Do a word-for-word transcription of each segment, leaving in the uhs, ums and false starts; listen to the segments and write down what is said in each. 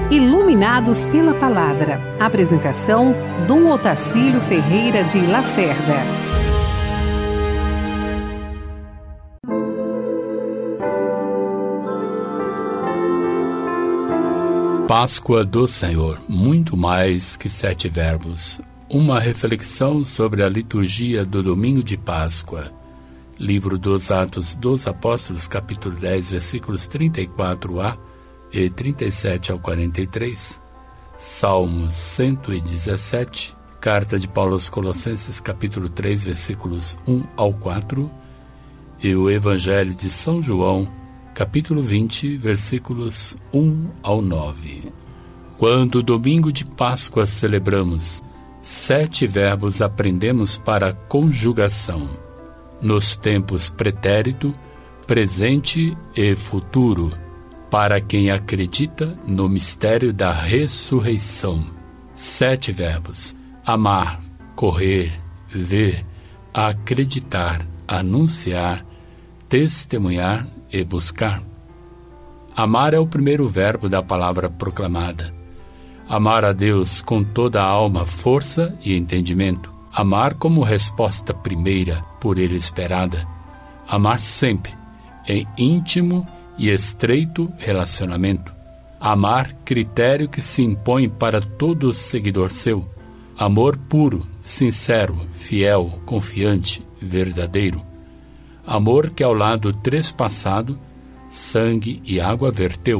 Iluminados pela Palavra. Apresentação, Dom Otacílio Ferreira de Lacerda. Páscoa do Senhor, muito mais que sete verbos. Uma reflexão sobre a liturgia do domingo de Páscoa. Livro dos Atos dos Apóstolos, capítulo dez, versículos trinta e quatro a e trinta e sete ao quarenta e três. Salmos cento e dezessete. Carta de Paulo aos Colossenses, capítulo três, versículos um ao quatro. E o Evangelho de São João, capítulo vinte, versículos um ao nove. Quando domingo de Páscoa celebramos, sete verbos aprendemos para conjugação. Nos tempos pretérito, presente e futuro, para quem acredita no mistério da ressurreição. Sete verbos: amar, correr, ver, acreditar, anunciar, testemunhar e buscar. Amar é o primeiro verbo da palavra proclamada. Amar a Deus com toda a alma, força e entendimento. Amar como resposta primeira, por Ele esperada. Amar sempre, em íntimo e estreito relacionamento. Amar, critério que se impõe para todo seguidor seu. Amor puro, sincero, fiel, confiante, verdadeiro. Amor que ao lado trespassado, sangue e água verteu.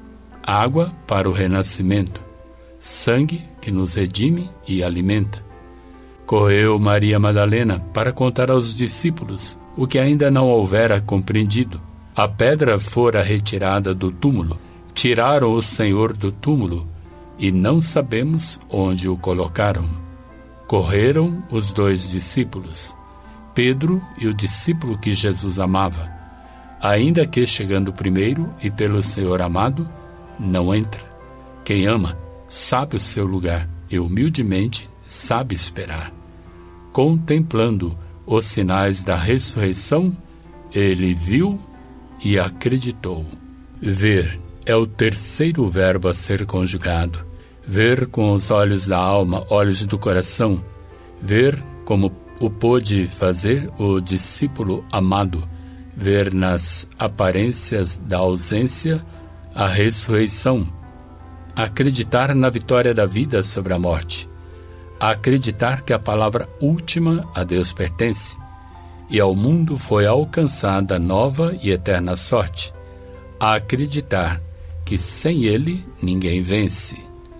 Água para o renascimento. Sangue que nos redime e alimenta. Correu Maria Madalena para contar aos discípulos o que ainda não houvera compreendido. A pedra fora retirada do túmulo, tiraram o Senhor do túmulo e não sabemos onde o colocaram. Correram os dois discípulos, Pedro e o discípulo que Jesus amava, ainda que chegando primeiro e pelo Senhor amado, não entra. Quem ama sabe o seu lugar e humildemente sabe esperar. Contemplando os sinais da ressurreição, ele viu e acreditou. Ver é o terceiro verbo a ser conjugado. Ver com os olhos da alma, olhos do coração. Ver como o pôde fazer o discípulo amado. Ver nas aparências da ausência a ressurreição. Acreditar na vitória da vida sobre a morte. Acreditar que a palavra última a Deus pertence. E ao mundo foi alcançada nova e eterna sorte. A acreditar que sem Ele ninguém vence.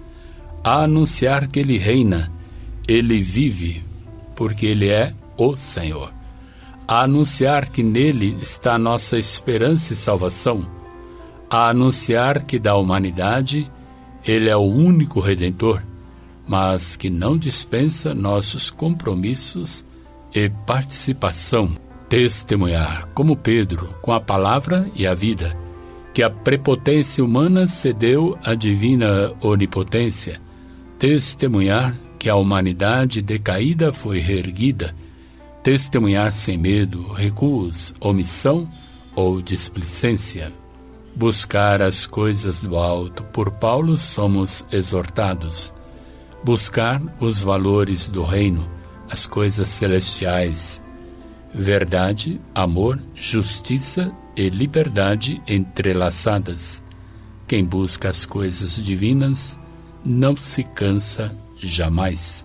A anunciar que Ele reina, Ele vive, porque Ele é o Senhor. A anunciar que nele está a nossa esperança e salvação. A anunciar que da humanidade Ele é o único Redentor, mas que não dispensa nossos compromissos e participação. Testemunhar, como Pedro, com a palavra e a vida, que a prepotência humana cedeu à divina onipotência. Testemunhar que a humanidade decaída foi reerguida. Testemunhar sem medo, recuos, omissão ou displicência. Buscar as coisas do alto. Por Paulo somos exortados. Buscar os valores do reino, as coisas celestiais. Verdade, amor, justiça e liberdade entrelaçadas. Quem busca as coisas divinas não se cansa jamais.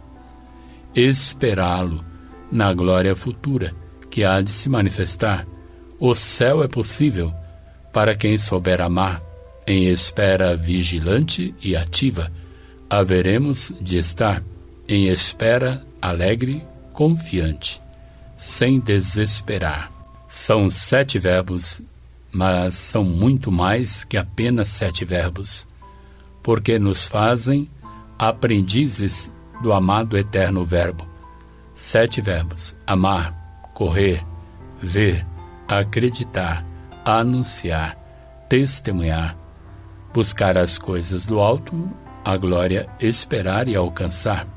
Esperá-lo na glória futura que há de se manifestar. O céu é possível para quem souber amar. Em espera vigilante e ativa, haveremos de estar em espera alegre, confiante, sem desesperar. São sete verbos, mas são muito mais que apenas sete verbos, porque nos fazem aprendizes do amado eterno Verbo. Sete verbos: amar, correr, ver, acreditar, anunciar, testemunhar, buscar as coisas do alto, a glória esperar e alcançar.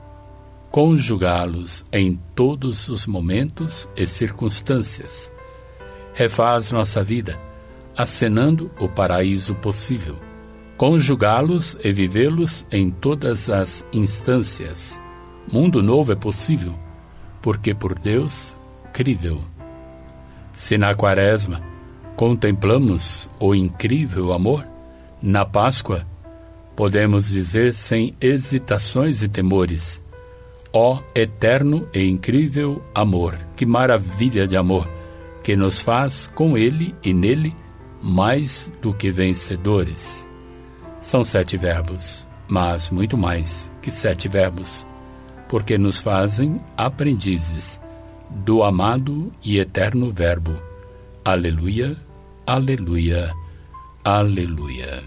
Conjugá-los em todos os momentos e circunstâncias. Refaz nossa vida, acenando o paraíso possível. conjugá-los e vivê-los em todas as instâncias. Mundo novo é possível, porque por Deus, crível. Se na Quaresma contemplamos o incrível amor, na Páscoa podemos dizer sem hesitações e temores: ó eterno e incrível amor, que maravilha de amor, que nos faz com ele e nele mais do que vencedores. São sete verbos, mas muito mais que sete verbos, porque nos fazem aprendizes do amado e eterno Verbo. Aleluia, aleluia, aleluia.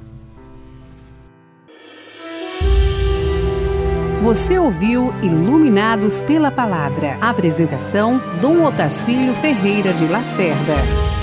Você ouviu Iluminados pela Palavra. Apresentação: Dom Otacílio Ferreira de Lacerda.